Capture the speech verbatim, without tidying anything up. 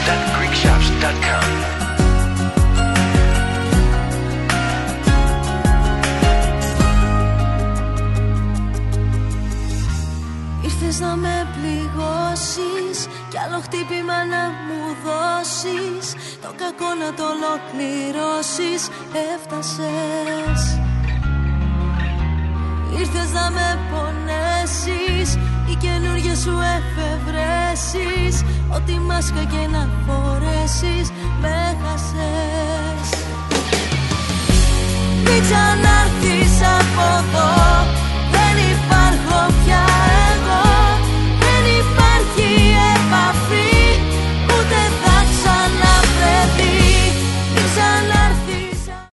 dot greek shops dot com. Ήρθες να με πληγώσεις κι άλλο χτύπημα να μου δώσεις, το κακό να το ολοκληρώσεις. Έφτασες. Ήρθες να με πονέσεις, οι καινούργιες σου εφευρέσεις, ό,τι μάσκα και να φορέσεις, με χάσες. Μην ξανάρθεις από εδώ,